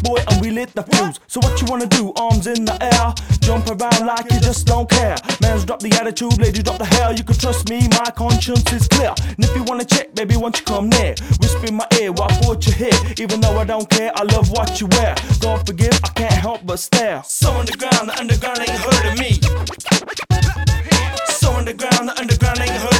boy and we lit the fuse. So what you wanna do? Arms in the air, jump around like you just don't care. Man's drop the attitude, ladies drop the hair. You can trust me, my conscience is clear. And if you wanna check, baby, won't you come near? Whisper in my ear while I put your hair. Even though I don't care, I love what you wear. God forgive, I can't help but stare. So underground, the underground ain't heard of me. So underground, the underground ain't heard of me.